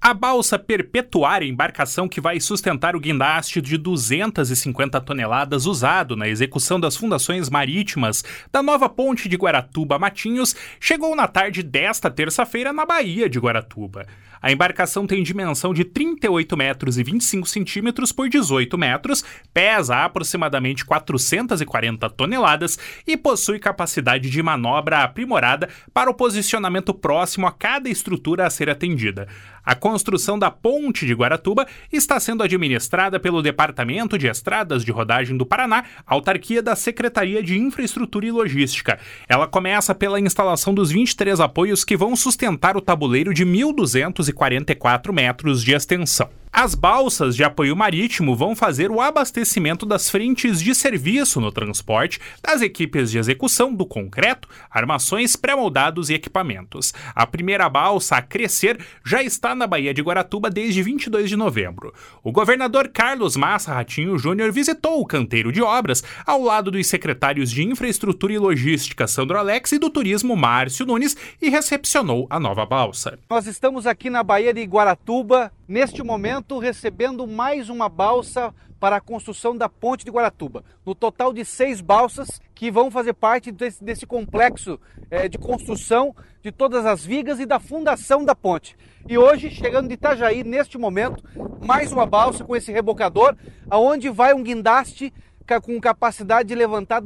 A balsa Perpetuar, embarcação que vai sustentar o guindaste de 250 toneladas usado na execução das fundações marítimas da nova ponte de Guaratuba-Matinhos, chegou na tarde desta terça-feira na Baía de Guaratuba. A embarcação tem dimensão de 38 metros e 25 centímetros por 18 metros, pesa aproximadamente 440 toneladas e possui capacidade de manobra aprimorada para o posicionamento próximo a cada estrutura a ser atendida. A construção da ponte de Guaratuba está sendo administrada pelo Departamento de Estradas de Rodagem do Paraná, autarquia da Secretaria de Infraestrutura e Logística. Ela começa pela instalação dos 23 apoios que vão sustentar o tabuleiro de 1.244 metros de extensão. As balsas de apoio marítimo vão fazer o abastecimento das frentes de serviço no transporte das equipes de execução do concreto, armações, pré-moldados e equipamentos. A primeira balsa a crescer já está na Baía de Guaratuba desde 22 de novembro. O governador Carlos Massa Ratinho Júnior visitou o canteiro de obras ao lado dos secretários de Infraestrutura e Logística Sandro Alex e do Turismo Márcio Nunes e recepcionou a nova balsa. Nós estamos aqui na Baía de Guaratuba, neste momento recebendo mais uma balsa para a construção da ponte de Guaratuba. No total de 6 balsas que vão fazer parte desse complexo de construção de todas as vigas e da fundação da ponte. E hoje, chegando de Itajaí, neste momento, mais uma balsa com esse rebocador, aonde vai um guindaste com capacidade de levantar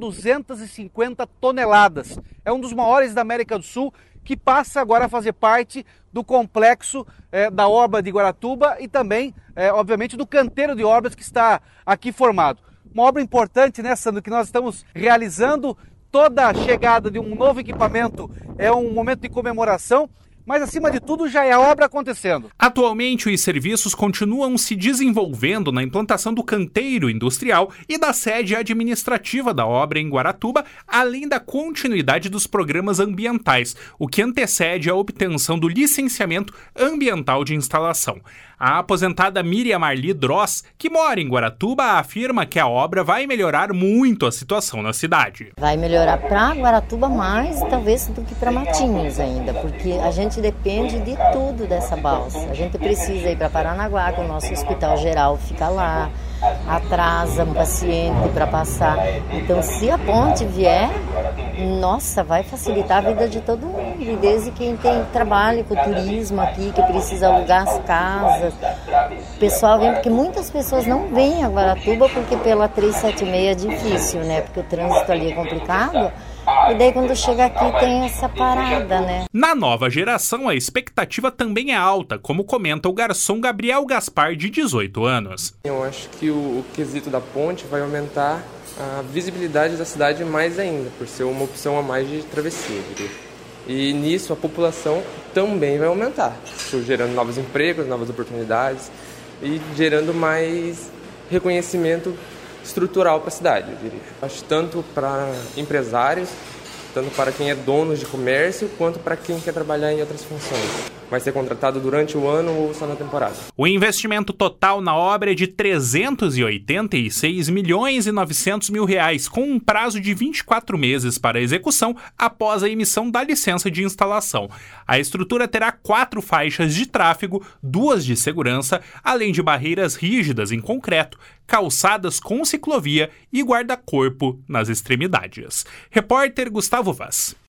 250 toneladas. É um dos maiores da América do Sul, que passa agora a fazer parte do complexo da obra de Guaratuba e também, obviamente, do canteiro de obras que está aqui formado. Uma obra importante, né, Sandro, que nós estamos realizando. Toda a chegada de um novo equipamento é um momento de comemoração, mas, acima de tudo, já é a obra acontecendo. Atualmente, os serviços continuam se desenvolvendo na implantação do canteiro industrial e da sede administrativa da obra em Guaratuba, além da continuidade dos programas ambientais, o que antecede a obtenção do licenciamento ambiental de instalação. A aposentada Miriam Marli Dross, que mora em Guaratuba, afirma que a obra vai melhorar muito a situação na cidade. Vai melhorar para Guaratuba mais, talvez, do que para Matinhos ainda, porque a gente depende de tudo dessa balsa. A gente precisa ir para Paranaguá, que o nosso hospital geral fica lá, atrasa um paciente para passar. Então, se a ponte vier, nossa, vai facilitar a vida de todo mundo. E desde quem tem trabalho com o turismo aqui, que precisa alugar as casas. O pessoal vem, porque muitas pessoas não vêm a Guaratuba, porque pela 376 é difícil, né? Porque o trânsito ali é complicado. E daí quando chega aqui tem essa parada, né? Na nova geração, a expectativa também é alta, como comenta o garçom Gabriel Gaspar, de 18 anos. Eu acho que o quesito da ponte vai aumentar a visibilidade da cidade mais ainda, por ser uma opção a mais de travessia, diria. E nisso a população também vai aumentar, gerando novos empregos, novas oportunidades e gerando mais reconhecimento estrutural para a cidade, eu diria. Acho tanto para empresários, tanto para quem é dono de comércio, quanto para quem quer trabalhar em outras funções. Vai ser contratado durante o ano ou só na temporada. O investimento total na obra é de 386 milhões e 900 mil reais, com um prazo de 24 meses para a execução após a emissão da licença de instalação. A estrutura terá 4 faixas de tráfego, 2 de segurança, além de barreiras rígidas em concreto, calçadas com ciclovia e guarda-corpo nas extremidades. Repórter Gustavo Vaz.